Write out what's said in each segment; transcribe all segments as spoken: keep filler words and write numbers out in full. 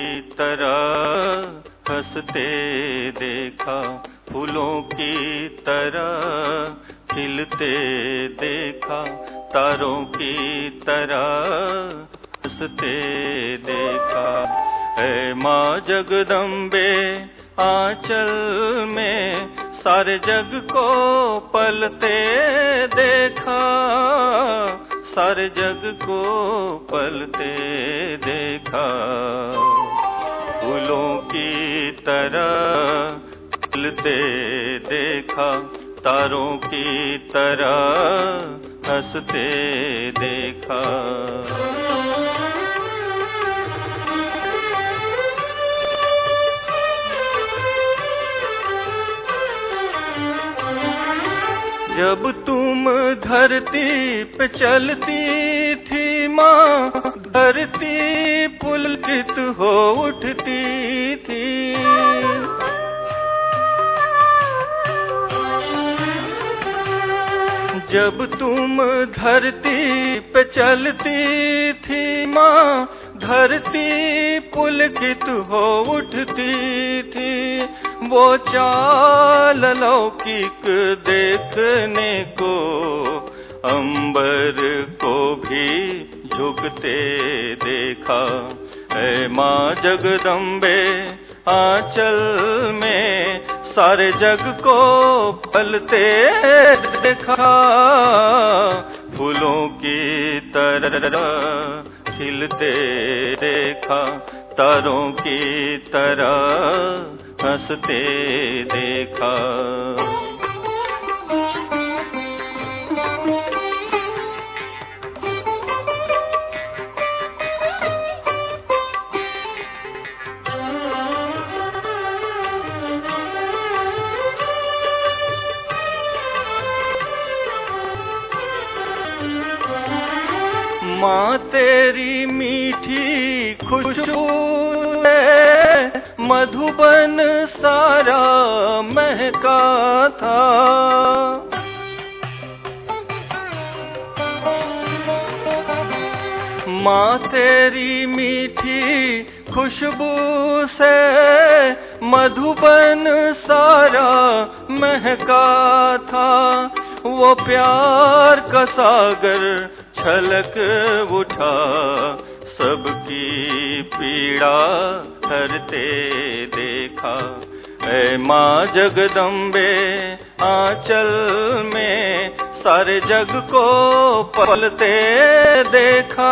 तरह हंसते देखा, फूलों की तरह खिलते देखा, तारों की तरह हंसते देखा। है माँ जगदम्बे आंचल में सारे जग को पलते देखा, सारे जग को पलते देखा। फूलों की तरह खिलते देखा, तारों की तरह हंसते देखा। जब तुम धरती पे चलती थी माँ, धरती पुलकित हो उठती थी। जब तुम धरती पे चलती थी माँ, धरती पुलकित हो उठती थी। वो चाल लौकिक देखने को अंबर को भी झुकते देखा। ऐ माँ जगदम्बे आंचल में सारे जग को पलते देखा, फूलों की तरह खिलते देखा, तारों की तरह हंसते देखा। माँ तेरी मीठी खुशबू मधुबन सारा महका था। माँ तेरी मीठी खुशबू से मधुबन सारा महका था। वो प्यार का सागर छलक उठा, सबकी पीड़ा हरते देखा। ऐ माँ जगदम्बे आंचल में सारे जग को पलते देखा,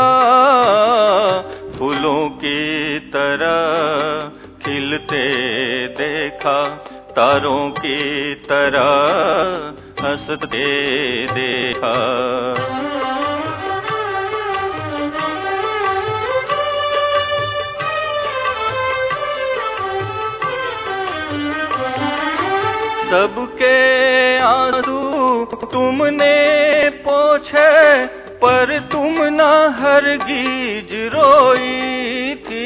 फूलों की तरह खिलते देखा, तारों की तरह हंसते देखा। सबके आंसू तुमने पोंछे, पर तुम न हरगिज रोई थी।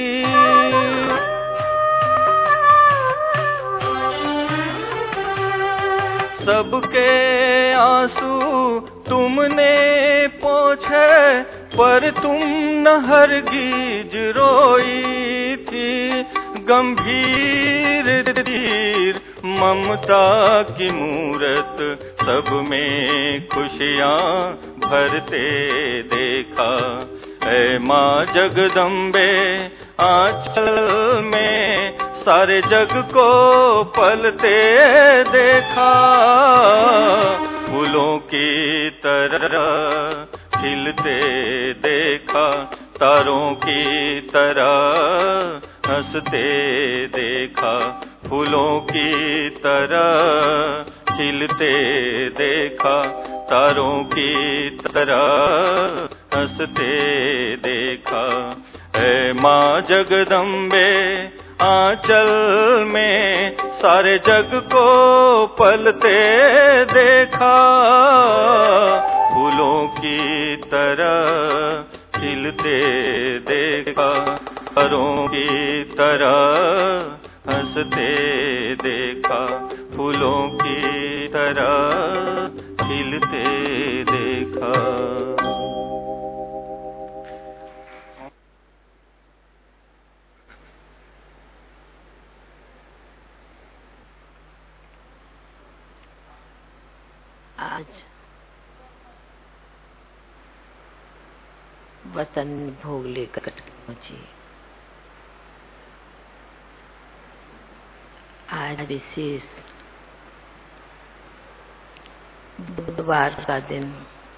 सबके आंसू तुमने पोंछे, पर तुम न हरगिज रोई थी। गंभीर धीर ममता की मूरत सब में खुशियाँ भरते देखा। ऐ माँ जगदम्बे आंचल में सारे जग को पलते देखा, फूलों की तरह खिलते देखा, तारों की तरह हंसते देखा। फूलों की तरह खिलते देखा, तारों की तरह हंसते देखा। ऐ माँ जगदम्बे आंचल में सारे जग को पलते देखा, फूलों की तरह खिलते देखा, तारों की तरह हंसते देखा, फूलों की तरह खिलते देखा। आज वतन भोग लेकर पहुंची। आज विशेष बुधवार का दिन,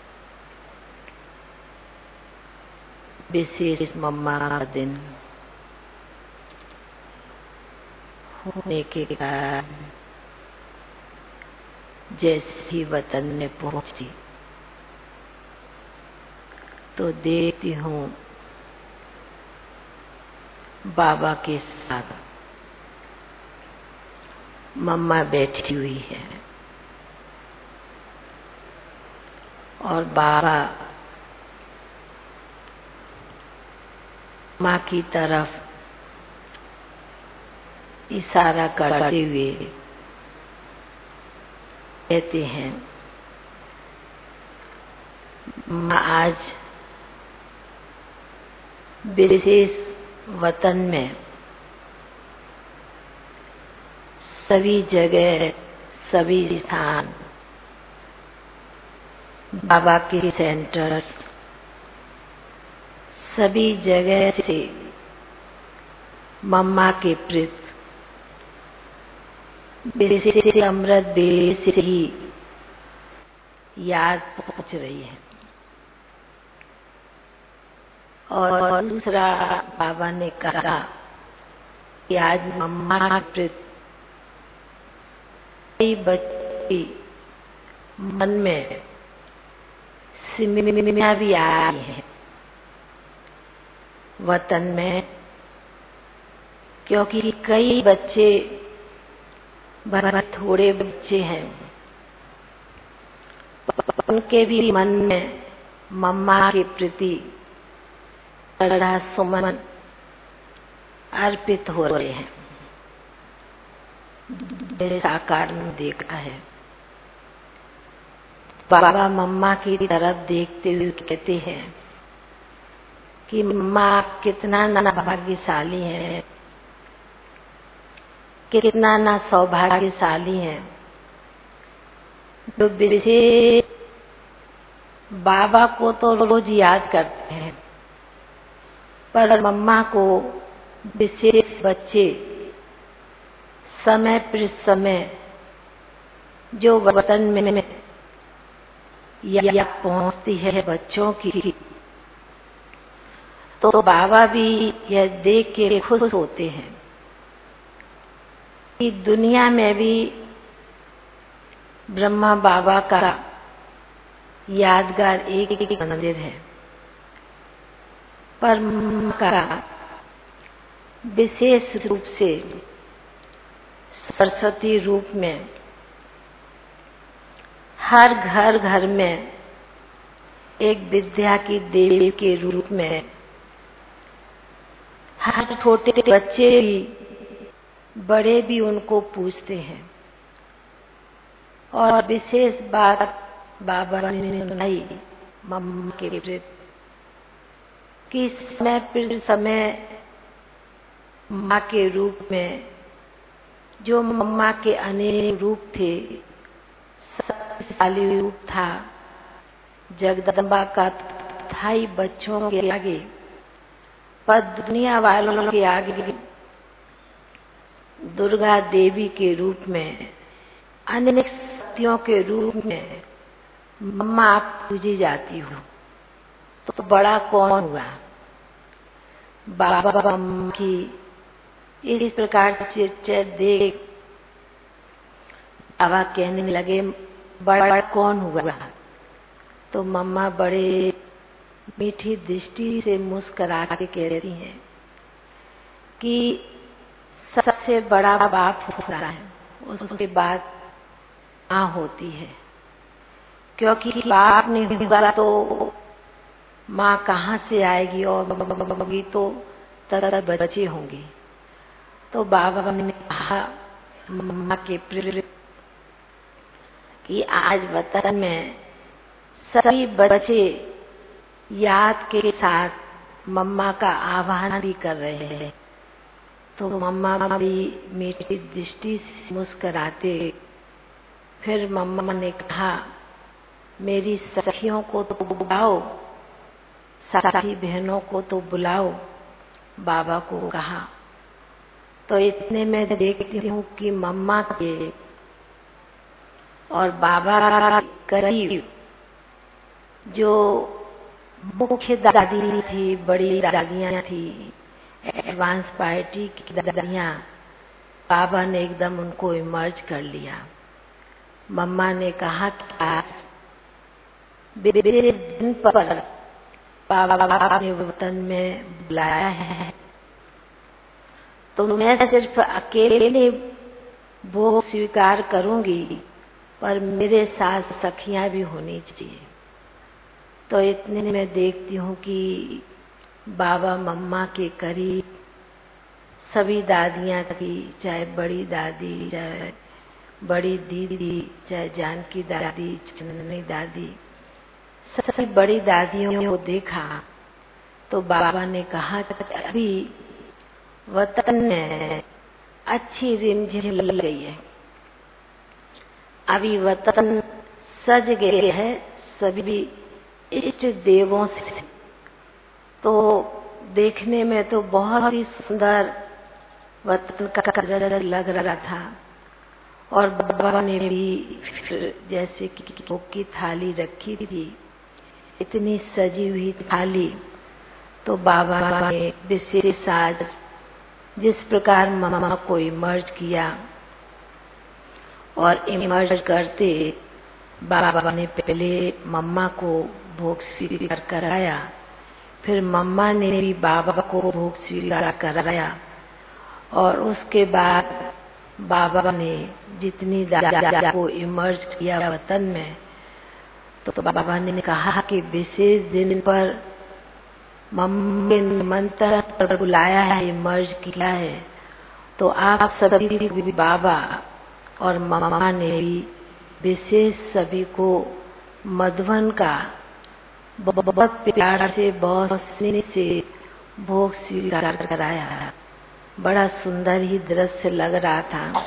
विशेष मम्मा का दिन होने के कारण जैसे ही वतन में पहुंची तो देखती हूँ बाबा के साथ मम्मा बैठी हुई है और बाबा माँ की तरफ इशारा करते हुए कहते हैं, माँ आज विशेष वतन में सभी जगह, सभी स्थान, बाबा के सेंटर, सभी जगह से मम्मा के प्रति विशेष अमृत बेले से ही याद पहुंच रही है। और दूसरा बाबा ने कहा कि आज मम्मा के प्रति बच्ची मन में सिमिया भी आई है वतन में, क्योंकि कई बच्चे बहुत थोड़े बच्चे हैं, उनके भी मन में मम्मा के प्रति बड़ा सुमन अर्पित हो रहे हैं। मेरे साकार में देखा है, बाबा मम्मा की तरफ देखते हुए कहते हैं कि मम्मा कितना ना भाग्यशाली है, कितना ना सौभाग्यशाली है जो विशेष बाबा को तो रोज याद करते हैं, पर मम्मा को विशेष बच्चे समय पर समय जो वतन में याद पहुंचती है बच्चों की, तो बाबा भी यह देख के खुश होते हैं कि दुनिया में भी ब्रह्मा बाबा का यादगार एक एक मंदिर है, पर मम्मा का विशेष रूप से सरस्वती रूप में हर घर घर में एक विद्या की देवी के रूप में हर छोटे बच्चे भी बड़े भी उनको पूछते हैं। और विशेष बात बाबा ने सुनाई मम्मा के प्रति कि समय पर समय माँ के रूप में जो मम्मा के अनेक रूप थे, शक्तिशाली रूप था, जगदम्बा का था ही बच्चों के आगे, पर दुनिया वालों के आगे दुर्गा देवी के रूप में, अनेक शक्तियों के रूप में मम्मा आप पूजी जाती हो, तो बड़ा कौन हुआ। बाबा मम्मा की इस प्रकार चिरचर देख बाबा कहने लगे, बड़ा कौन हुआ। तो मम्मा बड़े मीठी दृष्टि से मुस्कुरा के कह रही हैं कि सबसे बड़ा बाप होता है, उसके बाद माँ होती है, क्योंकि बाप नहीं होगा तो माँ कहाँ से आएगी, और होगी तो तरह बच्चे होंगे। तो बाबा ने कहा मम्मा के प्रिय कि आज वतन में सभी बच्चे याद के साथ मम्मा का आह्वान भी कर रहे हैं। तो मम्मा भी मीठी दृष्टि से मुस्कुराते, फिर मम्मा ने कहा मेरी सखियों को तो बुलाओ, साथी बहनों को तो बुलाओ, बाबा को कहा। तो इतने में देखती हूँ कि मम्मा के और बाबा करीब जो मुख्य दादी थी, बड़ी दादियाँ थी, एडवांस पार्टी की दादियाँ, बाबा ने एकदम उनको इमर्ज कर लिया। मम्मा ने कहा कि आज मेरे दिन पर बाबा ने वतन में बुलाया है, तो मैं सिर्फ अकेले भोग स्वीकार करूंगी, पर मेरे साथ सखियां भी होनी चाहिए। तो इतने में देखती हूँ कि बाबा मम्मा के करीब सभी दादियां थी, चाहे बड़ी दादी, चाहे बड़ी दीदी, चाहे जानकी दादी, चंदनी दादी, सभी बड़ी दादियों को देखा। तो बाबा ने कहा कि अभी वतन में अच्छी रिमझिम लग गई है, अभी वतन सज गए है सभी इष्ट देवों से। तो देखने में तो बहुत ही सुंदर वतन का नजारा लग रहा था। और बाबा ने भी जैसे कि भोग की थाली रखी थी, इतनी सजी हुई थाली, तो बाबा ने विशेष आज जिस प्रकार मम्मा को इमर्ज किया, और इमर्ज करते बाबा ने पहले मम्मा को भोग स्वीकार कराया, फिर मम्मा ने भी बाबा को भोग स्वीकार कराया, और उसके बाद बाबा ने जितनी दादा को इमर्ज किया वतन में, तो बाबा ने कहा कि विशेष दिन पर मम्मी ने निमंत्रण पर बुलाया है, इमर्ज किया है, तो आप सभी भी बाबा और मम्मा ने भी विशेष सभी को मधुवन का बहुत प्यार से, बहुत स्नेह से भोग स्वीकार कराया। बड़ा सुंदर ही दृश्य लग रहा था,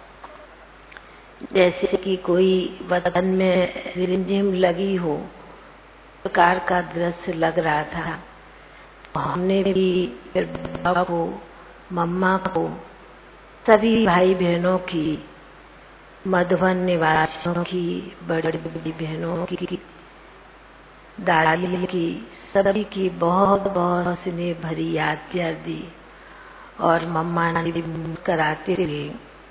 जैसे कि कोई वतन में रिमझिम लगी हो, प्रकार का दृश्य लग रहा था। हमने भी फिर बाबा को, मम्मा को, सभी भाई बहनों की, मधुवन निवासियों की, बड़ी बड़ी बहनों की, दादी की, सभी की बहुत बहुत स्नेह भरी याद प्यार दी। और मम्मा ने भी मुस्कुराते हुए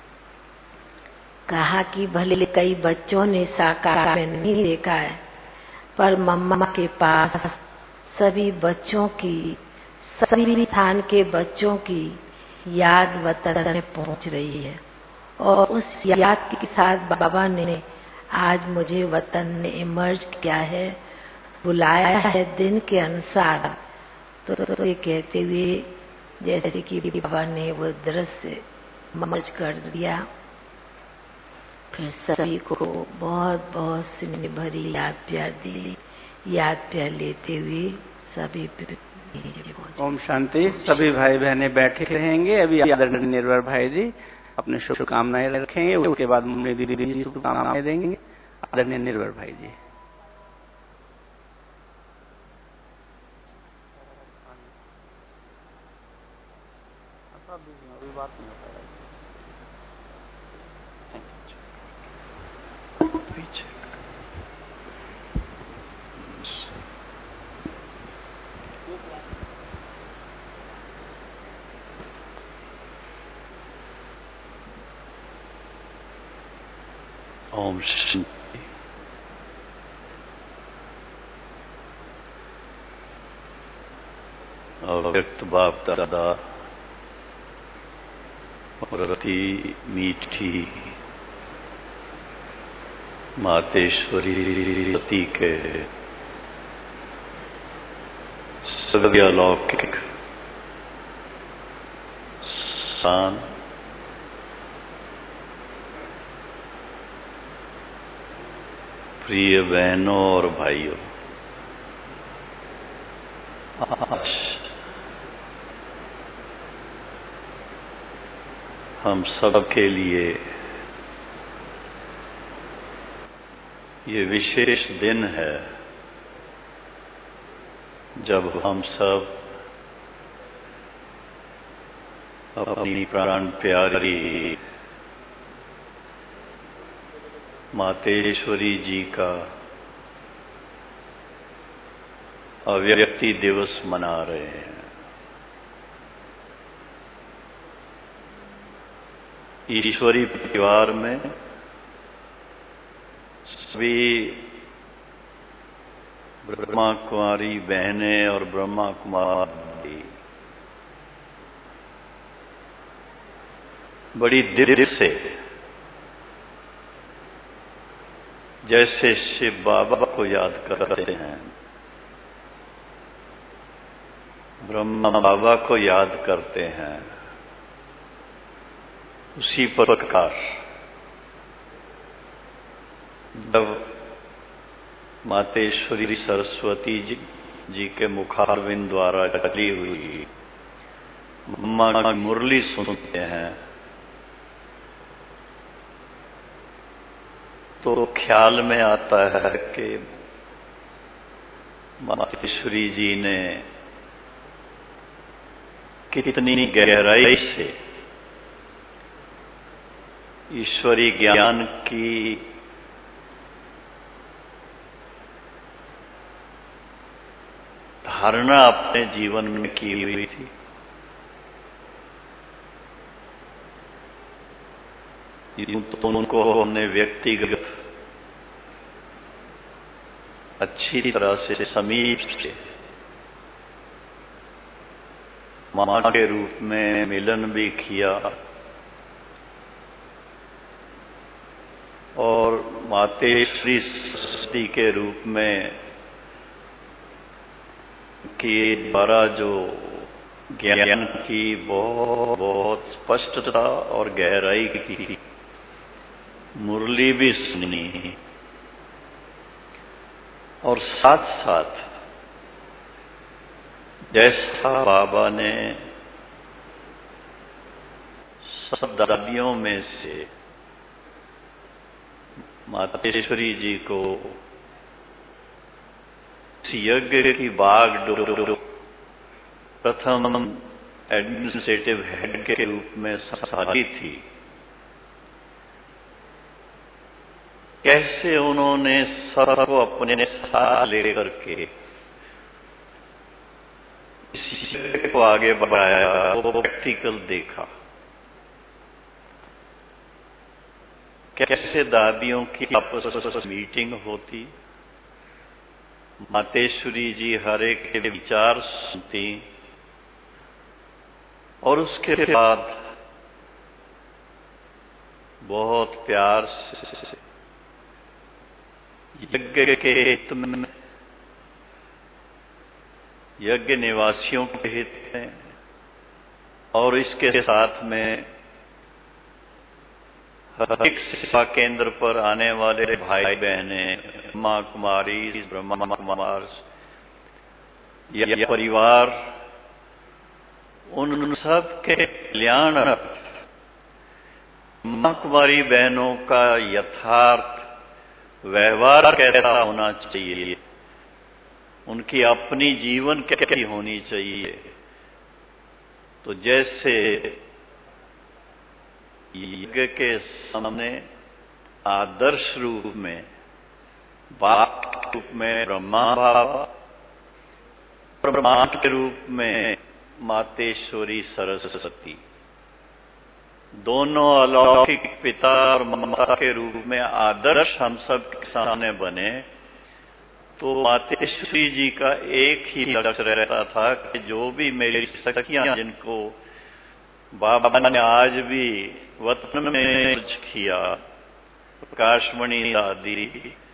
कहा कि भले कई बच्चों ने साकार में नहीं देखा है, पर मम्मा के पास सभी बच्चों की, सभी स्थान के बच्चों की याद वतन में पहुंच रही है। और उस याद के साथ बाबा ने आज मुझे वतन ने इमर्ज किया है, बुलाया है दिन के अनुसार। तो, तो, तो ये कहते हुए जैसे कि बाबा ने वो दृश्य इमर्ज कर दिया, फिर सभी को बहुत बहुत स्नेह भरी याद प्यार दी। याद प्यार लेते हुए सभी ओम शांति। सभी भाई बहने बैठे रहेंगे। अभी आदरणीय निर्भर भाई जी अपने शुभकामनाएं रखेंगे, उसके बाद मुन्नी दीदी जी शुभकामनाएं देंगे। आदरणीय निर्भर भाई जी। बात नहीं हो पाएगा। ओम शांति। अव्यक्त बाप दादा अति मीठी मातेश्वरी सती के सभी अलौकिक शान प्रिय बहनों और भाइयों, आज हम सब के लिए ये विशेष दिन है जब हम सब अपनी प्राण प्यारी मातेश्वरी जी का अव्यक्ति दिवस मना रहे हैं। ईश्वरी परिवार में सभी ब्रह्मा कुमारी बहनें और ब्रह्मा कुमार भाई बड़ी दिल से जैसे शिव बाबा को याद करते हैं, ब्रह्मा बाबा को याद करते हैं, उसी प्रकार जब मातेश्वरी सरस्वती जी, जी के मुखारविंद द्वारा चली हुई मम्मा की मुरली सुनते हैं तो ख्याल में आता है कि मातेश्वरी जी ने कितनी गहराई से ईश्वरी ज्ञान की धारणा अपने जीवन में की हुई थी। तो उनको हमने व्यक्तिगत अच्छी तरह से समीप से मां के रूप में मिलन भी किया और मातेश्वरी सरस्वती के रूप में के द्वारा जो ज्ञान की बहुत बहुत स्पष्टता और गहराई की मुरली भी सुनी और साथ साथ जैसा बाबा ने सब दादियों में से मातेश्वरी जी को यज्ञ की बागडोर प्रथम एडमिनिस्ट्रेटिव हेड के रूप में संभाली थी, कैसे उन्होंने सबको अपने साथ लेकर के इस यज्ञ को आगे बढ़ाया, वो प्रैक्टिकल देखा। कैसे दादियों की आपस में मीटिंग होती, मातेश्वरी जी हर एक के विचार सुनती और उसके बाद बहुत प्यार से यज्ञ के हित में, यज्ञ निवासियों के हित में और इसके साथ में हर एक सेवा केंद्र पर आने वाले भाई बहने, ब्रह्मा कुमारी, ब्रह्मा कुमार, यह परिवार, उन सब के कल्याण ब्रह्मा कुमारी बहनों का यथार्थ व्यवहार कैसा होना चाहिए, उनकी अपनी जीवन कैसी होनी चाहिए। तो जैसे यज्ञ के सामने आदर्श रूप में, बाप के रूप में ब्रह्मा बाबा, ब्रह्मा के रूप में मातेश्वरी सरस्वती, दोनों अलौकिक पिता और माता के रूप में आदर्श हम सब के सामने बने, तो मातेश्वरी जी का एक ही लक्ष्य रहता था कि जो भी मेरी सखियां जिनको बाबा ने आज भी वतन में कुछ किया, प्रकाशमणि दादी,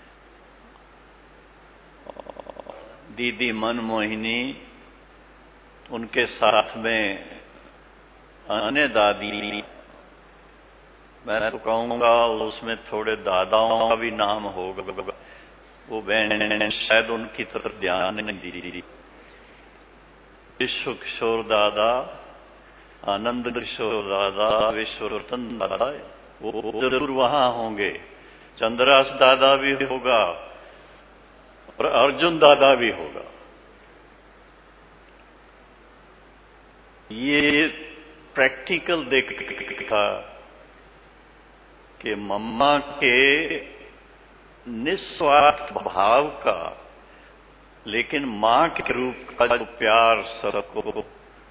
दीदी मनमोहिनी, उनके साथ में अन्य दादी, मैं तो कहूंगा उसमें थोड़े दादाओं का भी नाम होगा, वो बहन शायद उनकी तरफ ध्यान नहीं दी। विश्व किशोर दादा, आनंद किशोर दादा, विश्व रतन दादा, वो जरूर वहां होंगे, चंद्रास दादा भी होगा और अर्जुन दादा भी होगा। ये प्रैक्टिकल देखा कि मम्मा के निस्वार्थ भाव का, लेकिन मां के रूप का जो प्यार सबको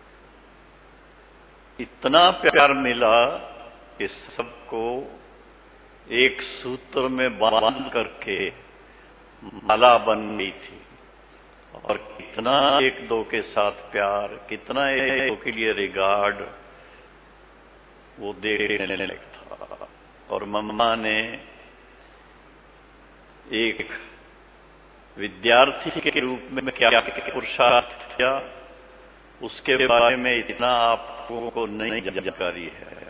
इतना प्यार मिला कि सबको एक सूत्र में बांध करके माला बन गई थी। और कितना एक दो के साथ प्यार, कितना एक दो के लिए रिगार्ड वो देखने लगता था। और मम्मा ने एक विद्यार्थी के रूप में क्या पुरुषार्थ किया, उसके बारे में इतना आपको को नहीं जानकारी है।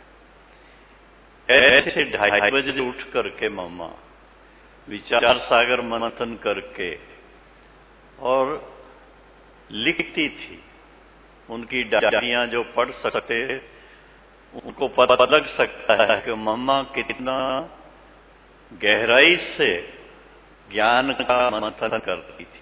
ऐसे ढाई बजे उठ करके मम्मा विचार सागर मंथन करके और लिखती थी। उनकी डायरियां जो पढ़ सकते उनको पता लग सकता है कि मम्मा कितना गहराई से ज्ञान का मंथन करती थी।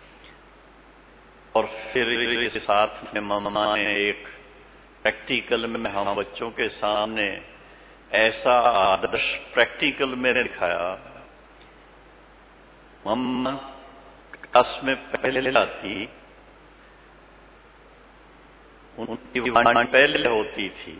और फिर इसके साथ में मम्मा ने एक प्रैक्टिकल में हम बच्चों के सामने ऐसा आदर्श प्रैक्टिकल में दिखाया। मम्मा क्लास में पहले आती, उनकी वाणी पहले होती थी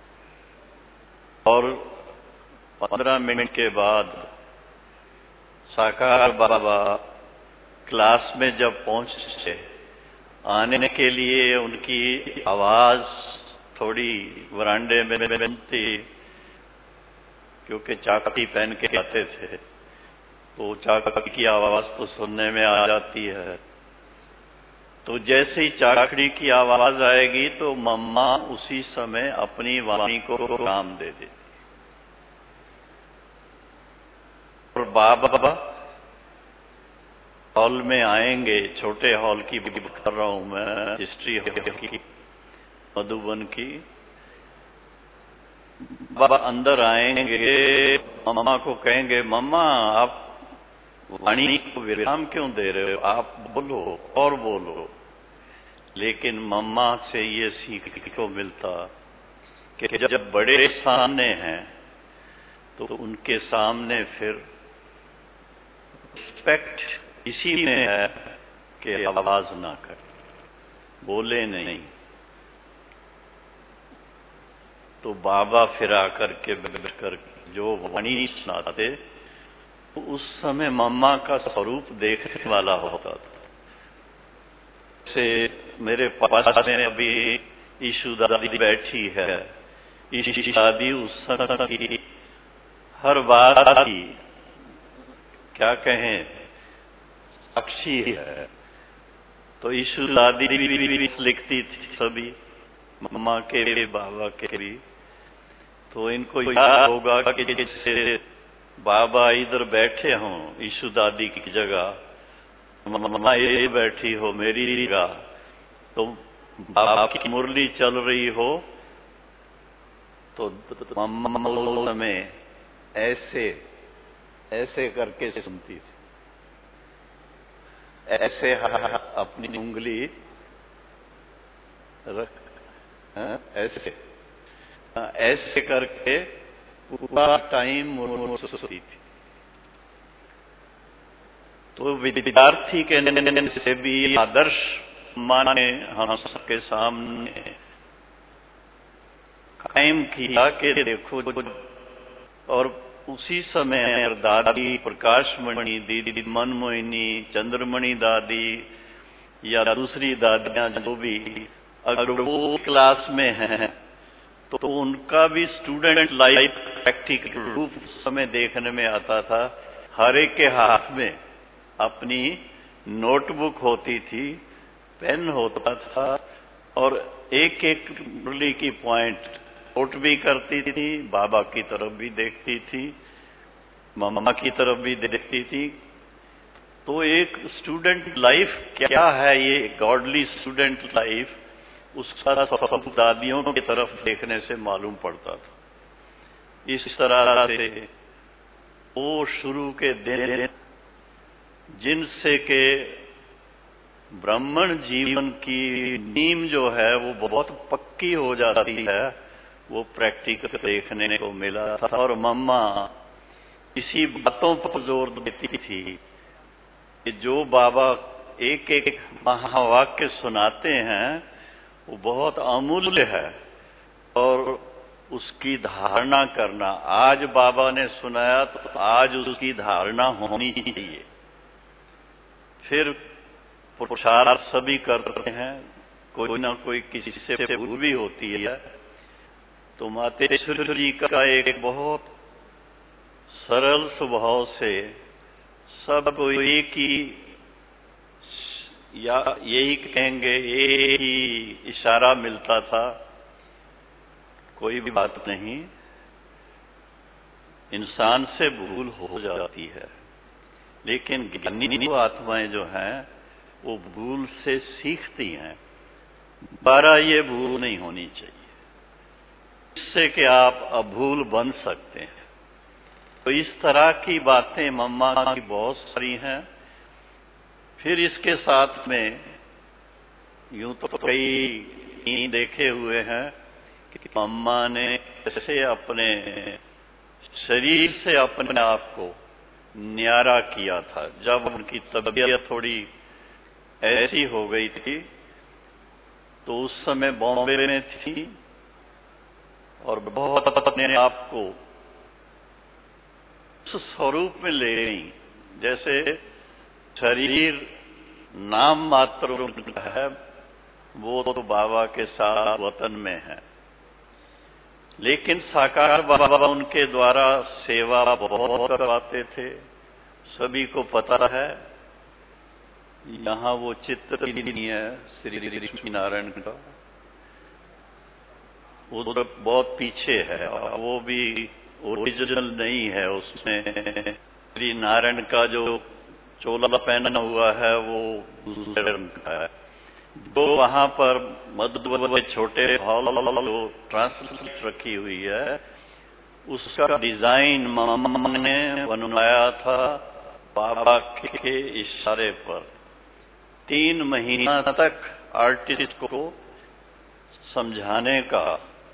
और पंद्रह मिनट के बाद साकार बाबा क्लास में जब पहुंचे, आने के लिए उनकी आवाज थोड़ी वरांडे में बनती, क्योंकि चाकती पहन के आते थे तो चाकड़ी की आवाज तो सुनने में आ जाती है। तो जैसे ही चाकड़ी की आवाज आएगी तो मम्मा उसी समय अपनी वाणी को काम दे देती। और बाबा हॉल में आएंगे, छोटे हॉल की बात कर रहा हूं मैं, हिस्ट्री की मधुबन की। बाबा अंदर आएंगे, मम्मा को कहेंगे, मम्मा आप वाणी को विराम क्यों दे रहे हो, आप बोलो और बोलो। लेकिन मम्मा से ये सीखने को मिलता कि जब बड़े सामने हैं तो उनके सामने फिर रिस्पेक्ट इसी में है कि आवाज ना करे, बोले नहीं। तो बाबा फिर आकर के बैठ कर जो वाणी सुनाते, तो उस समय मम्मा का स्वरूप देखने वाला होता था। जैसे मेरे पास में अभी ईशु दादी बैठी है, ईशु दादी उस समय की हर बात की क्या कहें साक्षी है। तो ईशु दादी भी लिखती थी सभी, मम्मा के भी बाबा के भी। तो इनको याद होगा कि जैसे बाबा इधर बैठे हों ईशु दादी की जगह, मम्मा ये बैठी हो मेरी जगह, तो बाबा की मुरली चल रही हो तो मम्मा में ऐसे ऐसे करके सुनती थी, ऐसे अपनी उंगली रख, ऐसे ऐसे करके पूरा टाइम सुनती थी। तो विद्यार्थी के से भी आदर्श माने हम सबके सामने कायम किया कि देखो। और उसी समय दादी प्रकाशमणि दीदी, मनमोहिनी, चंद्रमणि दादी या दूसरी दादियां जो भी अगर वो क्लास में हैं तो उनका भी स्टूडेंट लाइफ प्रैक्टिकल रूप समय देखने में आता था। हर एक के हाथ में अपनी नोटबुक होती थी, पेन होता था और एक एक मुरली की पॉइंट नोट भी करती थी, बाबा की तरफ भी देखती थी, मम्मा की तरफ भी देखती थी। तो एक स्टूडेंट लाइफ क्या है, ये गॉडली स्टूडेंट लाइफ, उसका सब दादियों की तरफ देखने से मालूम पड़ता था। इस तरह से वो शुरू के दिन जिनसे के ब्राह्मण जीवन की नींव जो है वो बहुत पक्की हो जाती है, वो प्रैक्टिकल देखने को मिला था। और मम्मा इसी बातों पर जोर देती थी कि जो बाबा एक एक महावाक्य सुनाते हैं वो बहुत अमूल्य है और उसकी धारणा करना। आज बाबा ने सुनाया तो आज उसकी धारणा होनी चाहिए। फिर पुरुषार्थ सभी करते हैं, कोई ना कोई किसी से भूल भी होती है। तो मातेश्वर जी का एक बहुत सरल स्वभाव से सबको एक ही या यही कहेंगे एक ही इशारा मिलता था, कोई भी बात नहीं, इंसान से भूल हो जाती है, लेकिन ज्ञानी आत्माएं जो हैं वो भूल से सीखती हैं। दोबारा ये भूल नहीं होनी चाहिए, इससे कि आप अभूल बन सकते हैं। तो इस तरह की बातें मम्मा की बहुत सारी हैं। फिर इसके साथ में यूं तो कई देखे हुए हैं कि मम्मा ने कैसे अपने शरीर से अपने आप को न्यारा किया था। जब उनकी तबीयत थोड़ी ऐसी हो गई थी तो उस समय बॉम्बे में थी और बहुत अपने आप को उस स्वरूप में ले गई जैसे शरीर नाम मात्र उनका है, वो तो बाबा के साथ वतन में है। लेकिन साकार बाबा उनके द्वारा सेवा बहुत करवाते थे, सभी को पता है। यहाँ वो चित्र भी नहीं है श्री लक्ष्मी नारायण का, वो तो बहुत पीछे है, वो भी ओरिजिनल नहीं है। उसमें श्री नारायण का जो चोला पहना हुआ है वो दूसरे रंग का है। जो वहां पर मधुबन छोटे हॉल जो ट्रांसलेट रखी हुई है उसका डिजाइन मम्मा ने बनवाया था बाबा के इशारे पर। तीन महीना तक आर्टिस्ट को समझाने का,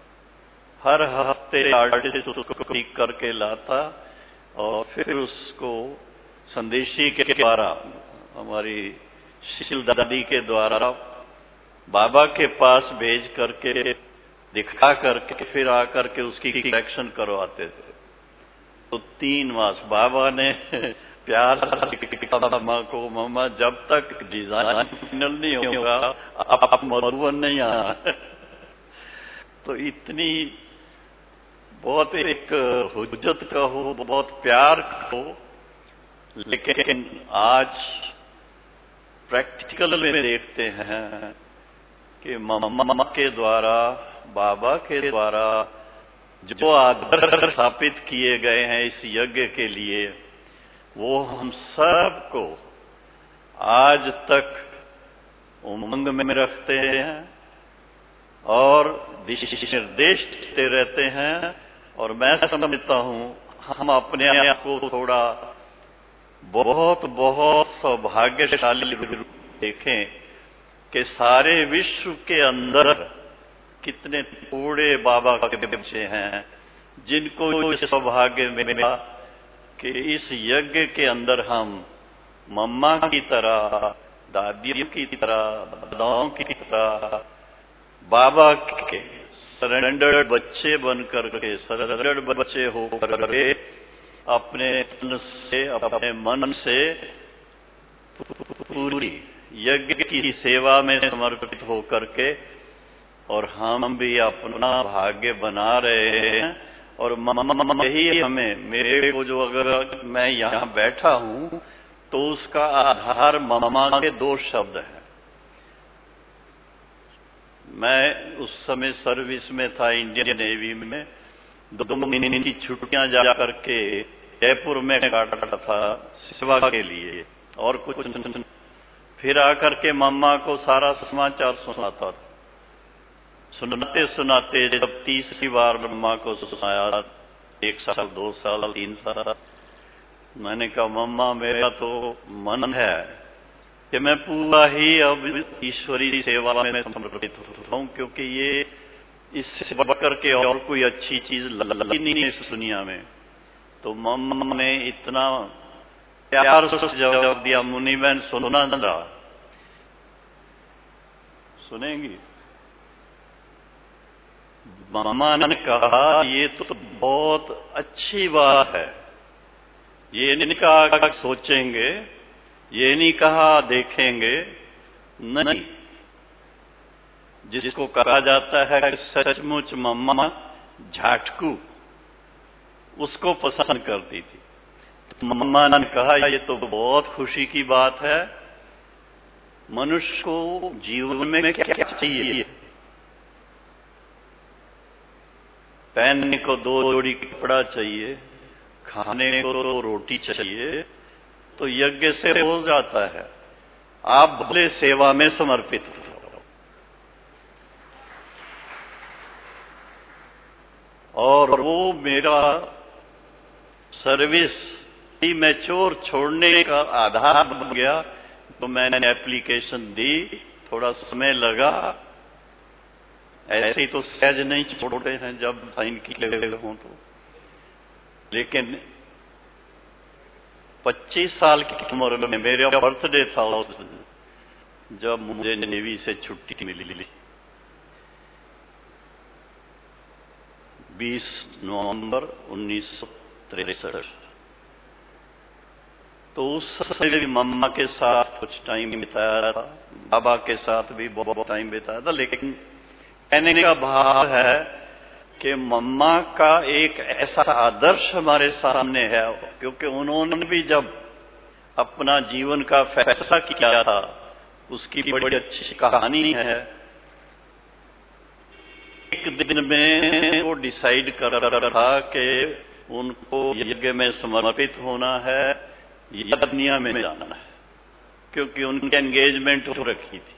हर हफ्ते आर्टिस्ट उसको ठीक करके लाता और फिर उसको संदेशी के द्वारा, हमारी शिशिल दादी के द्वारा बाबा के पास भेज करके दिखा करके फिर आकर के उसकी करेक्शन करवाते थे। तो तीन मास बाबा ने प्यार मम्मा को, मम्मा जब तक डिजाइन फाइनल नहीं होगा आप मधुबन नहीं आना। तो इतनी बहुत एक हुज्जत का हो, बहुत प्यार हो, लेकिन आज प्रैक्टिकल में देखते हैं कि मम्मा के द्वारा, बाबा के द्वारा जो आदर स्थापित किए गए हैं इस यज्ञ के लिए, वो हम सबको आज तक उमंग में रखते हैं और निर्देश देते रहते हैं। और मैं समझता हूँ हम अपने आप को थोड़ा बहुत बहुत सौभाग्यशाली देखें कि सारे विश्व के अंदर कितने थोड़े बाबा के बच्चे हैं जिनको इस सौभाग्य मिला कि इस यज्ञ के अंदर हम मम्मा की तरह, दादियों की तरह, दादाओं की तरह बाबा के सरेंडर्ड बच्चे बनकर के, सरेंडर्ड बच्चे होकर के अपने तन से, अपने मन से पूरी यज्ञ की सेवा में समर्पित होकर के, और हम भी अपना भाग्य बना रहे हैं। और मम्मा यही हमें, मेरे को जो, अगर मैं यहाँ बैठा हूँ तो उसका आधार मम्मा के दो शब्द हैं। मैं उस समय सर्विस में था इंडियन नेवी में, दो महीने की छुट्टियां जा करके जयपुर में काटा था सेवा के लिए और कुछ, फिर आकर के मम्मा को सारा समाचार सुनाता था। सुनाते सुनाते जब तीसरी बार मम्मा को सुनाया, एक साल, दो साल, तीन साल, मैंने कहा मम्मा मेरा तो मन है कि मैं पूरा ही अब ईश्वरी सेवा में समर्पित हूँ, क्योंकि ये इससे बढ़कर के और कोई अच्छी चीज लगी नहीं है इस दुनिया में। तो मम्मा ने इतना प्यार से जवाब दिया, मुनि बहन सुनना जरा, सुनेंगी? मम्मा ने कहा ये तो बहुत अच्छी बात है, ये नहीं कहा सोचेंगे, ये नहीं कहा देखेंगे, नहीं, जिसको कहा जाता है सचमुच मम्मा झाटकू, उसको पसंद करती थी। तो मम्मा ने कहा ये तो बहुत खुशी की बात है, मनुष्य को जीवन में क्या क्या चाहिए? पहनने को दो जोड़ी कपड़ा चाहिए, खाने को रोटी चाहिए, तो यज्ञ से हो जाता है। आप भले सेवा में समर्पित हो। और वो मेरा सर्विस ही मैच्योर छोड़ने का आधार बन गया। तो मैंने एप्लीकेशन दी, थोड़ा समय लगा, ऐसे ही तो सहज नहीं छोड़ते हैं जब साइन किए हों तो, लेकिन पच्चीस साल की उम्र में मेरा बर्थडे था उस दिन जब मुझे नेवी से छुट्टी मिली, बीस नवंबर उन्नीस सौ तिरसठ। तो उस समय भी मम्मा के साथ कुछ टाइम बिताया था, बाबा के साथ भी बहुत टाइम बिताया था। लेकिन कहने का भाव है कि मम्मा का एक ऐसा आदर्श हमारे सामने है, क्योंकि उन्होंने भी जब अपना जीवन का फैसला किया था, उसकी बड़ी अच्छी कहानी है। एक दिन में वो डिसाइड कर रहा कि उनको यज्ञ में समर्पित होना है या दुनिया में जाना है, क्योंकि उनकी एंगेजमेंट हो रखी थी।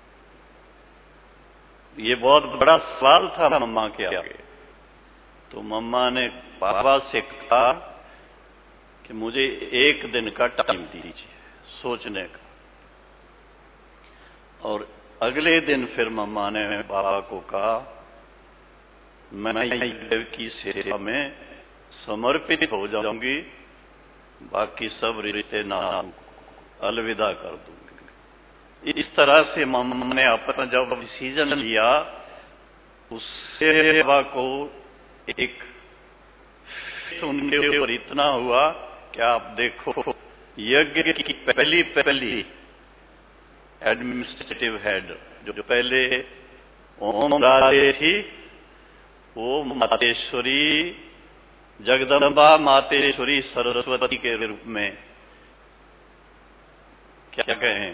ये बहुत बड़ा सवाल था मम्मा के आगे। तो मम्मा ने बाबा से कहा कि मुझे एक दिन का टाइम दीजिए सोचने का। और अगले दिन फिर मम्मा ने बाबा को कहा मैं यज्ञ की सेवा में समर्पित हो जाऊंगी, बाकी सब रिश्ते नाम अलविदा कर दूंगी। इस तरह से मम्मा ने अपना जब डिसीजन लिया, उससे बाबा को एक उनके ऊपर इतना हुआ कि आप देखो यज्ञ की पहली पहली एडमिनिस्ट्रेटिव हेड जो पहले ओम राधे थी, वो मातेश्वरी जगदम्बा मातेश्वरी सरस्वती के रूप में क्या कहें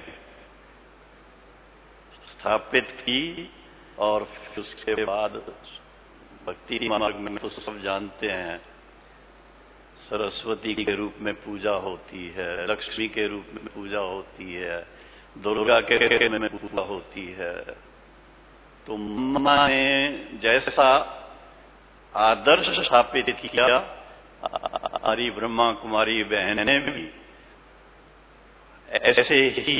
स्थापित की। और फिर उसके बाद भक्ति मार्ग में तो सब जानते हैं, सरस्वती के रूप में पूजा होती है, लक्ष्मी के रूप में पूजा होती है, दुर्गा के रूप में पूजा होती है। तो मम्मा ने जैसा आदर्श स्थापित किया, हमारी ब्रह्मा कुमारी बहनें भी ऐसे ही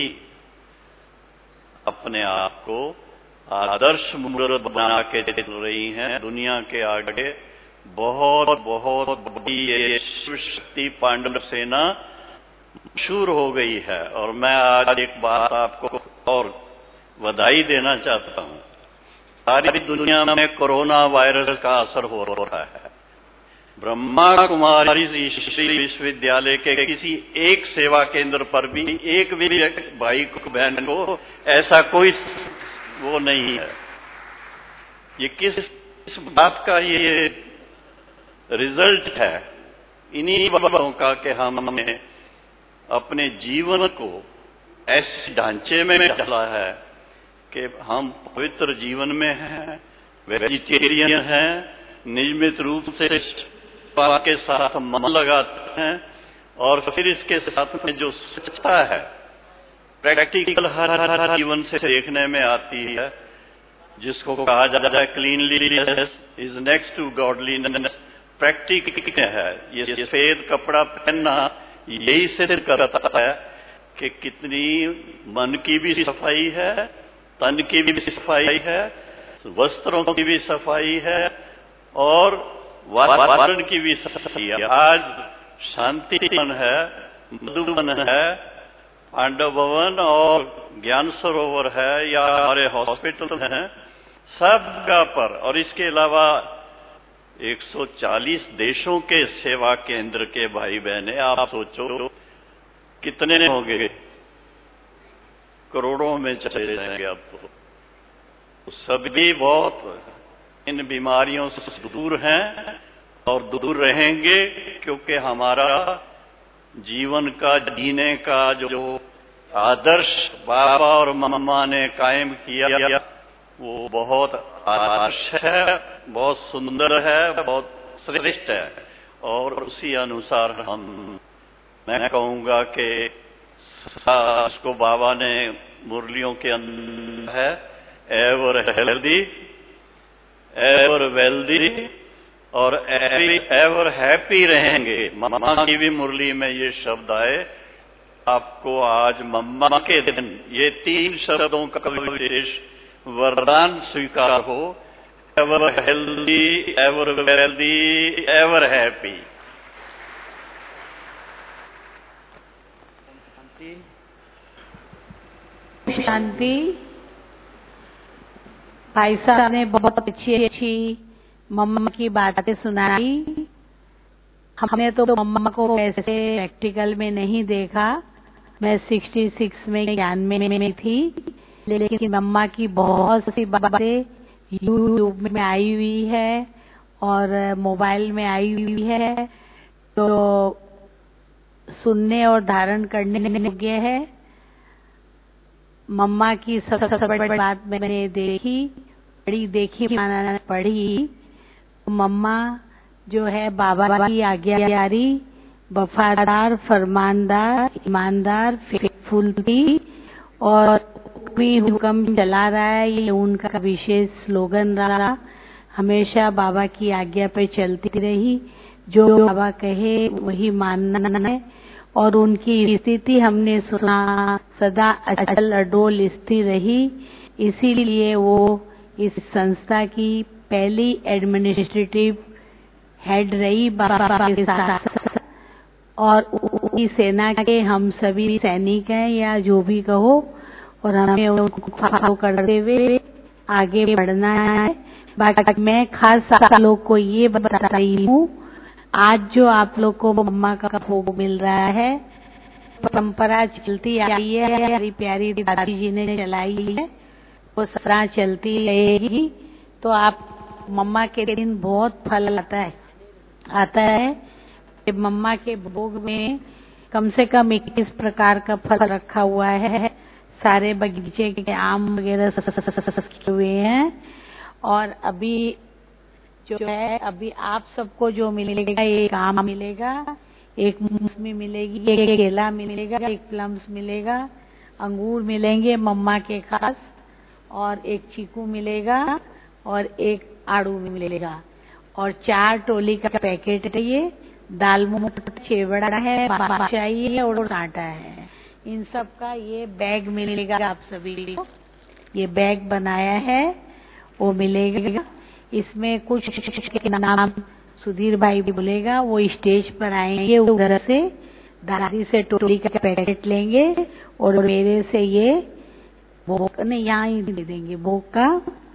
अपने आप को आदर्श मूर्त बना के चल रही हैं। दुनिया के आगे बहुत बहुत बड़ी ये शिव शक्ति पांडव सेना मशहूर हो गई है। और मैं आज एक बात आपको और बधाई देना चाहता हूं, सारी दुनिया में कोरोना वायरस का असर हो रहा है। ब्रह्मा कुमारी श्री विश्वविद्यालय के किसी एक सेवा केंद्र पर भी एक भी भाई को बहन को ऐसा कोई वो नहीं है। ये किस इस बात का ये रिजल्ट है इन्हीं बाबों का कि हमने अपने जीवन को ऐसे ढांचे में डाला है कि हम पवित्र जीवन में हैं, वेजिटेरियन हैं, नियमित रूप से के साथ मन लगाते हैं, और फिर इसके साथ में जो स्वच्छता है प्रैक्टिकल हर हर जीवन से देखने में आती है, जिसको कहा जाता है cleanliness is next to godliness. Practical है ये सफेद कपड़ा पहनना, यही सिद्ध करता है कि कितनी मन की भी सफाई है, तन की भी सफाई है, वस्त्रों की भी सफाई है और वातावरण की भी सफाई है। आज शांति वन है, मधुबन है, पांडव भवन और ज्ञान सरोवर है या हमारे हॉस्पिटल हैं, सब जगह पर। और इसके अलावा एक सौ चालीस देशों के सेवा केंद्र के भाई बहने, आप सोचो कितने होंगे, करोड़ों में चले जाएंगे अब तो। सभी बहुत इन बीमारियों से दूर हैं और दूर रहेंगे, क्योंकि हमारा जीवन का जीने का जो आदर्श बाबा और मम्मा ने कायम किया वो बहुत आदर्श है, बहुत सुंदर है, बहुत श्रेष्ठ है। और उसी अनुसार हम, मैं कहूँगा कि उसको बाबा ने मुरलियों के अंदर है, एवर हेल्दी, एवर वेल्दी और एवर हैप्पी रहेंगे। मम्मा की भी मुरली में ये शब्द आए, आपको आज मम्मा के दिन ये तीन शब्दों का विशेष वरदान स्वीकार हो, ever healthy, ever wealthy, ever happy. शांति। भाई साहब ने बहुत अच्छी अच्छी मम्मा की बातें सुनाई। हमने तो मम्मा को ऐसे प्रैक्टिकल में नहीं देखा, मैं छियासठ में ज्ञान में थी, लेकिन मम्मा की बहुत सी बातें यूट्यूब में आई हुई है और मोबाइल में आई हुई है, तो सुनने और धारण करने योग्य है। मम्मा की सबसे बड़ी बात मैंने देखी, बड़ी देखी माना पढ़ी, मम्मा जो है बाबा की आज्ञाकारी, वफादार, फरमानदार, ईमानदार, फेथफुल थी और भी हुक्म चला रहा है, ये उनका विशेष स्लोगन रहा। हमेशा बाबा की आज्ञा पे चलती रही, जो बाबा कहे वही मानना है। और उनकी स्थिति हमने सुना, सदा अचल अडोल स्थिर रही, इसीलिए वो इस संस्था की पहली एडमिनिस्ट्रेटिव हेड रही बाबा के साथ। और उनकी सेना के हम सभी सैनिक हैं या जो भी कहो, और हमें उनको फॉलो करते हुए आगे बढ़ना है। बाकी मैं खास आप लोग को ये बता रही हूँ, आज जो आप लोग को मम्मा का भोग मिल रहा है, परंपरा चलती आई है, हमारी प्यारी दादी जी ने चलाई है, वो सदा चलती रहेगी। तो आप मम्मा के दिन बहुत फल आता है आता है मम्मा के भोग में कम से कम इक्कीस प्रकार का फल रखा हुआ है, सारे बगीचे के आम वगैरह हुए हैं। और अभी जो है, अभी आप सबको जो मिलेगा, एक आम मिलेगा, एक मौसमी मिलेगी, एक केला मिलेगा, एक प्लम्स मिलेगा, अंगूर मिलेंगे मम्मा के खास, और एक चीकू मिलेगा और एक आड़ू मिलेगा, और चार टोली का पैकेट है। ये दाल मुठ चेवड़ा है, बादशाही है और कांटा है, इन सब का ये बैग मिलेगा आप सभी को। ये बैग बनाया है वो मिलेगा। इसमें कुछ के नाम सुधीर भाई भी बोलेगा, वो स्टेज पर आएंगे, उधर से दादी से टोली का पैकेट लेंगे और मेरे से ये भोग नहीं यहाँ ही दे देंगे भोग का।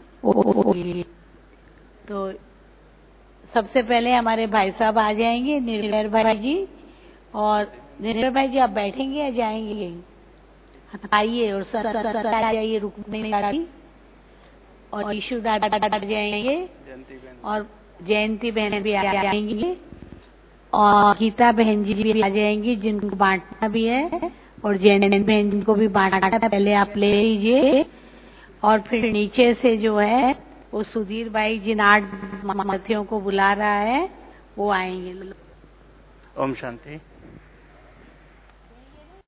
तो सबसे पहले हमारे भाई साहब आ जाएंगे, निर्भय भाई जी। और निर्भय भाई जी आप बैठेंगे या जाएंगे? आइए और सर सर आ जाइए, रुकने नहीं। और ईशु दादा आ जाएंगे और जयंती बहन भी आ जाएंगी और गीता बहन जी भी आ जाएंगी, जिनको बांटना भी है, और जयंती बहन को भी बांटना है, पहले आप ले लीजिए। और फिर नीचे से जो है वो सुधीर भाई जिन आठ साथियों को बुला रहा है वो आएंगे। ओम शांति।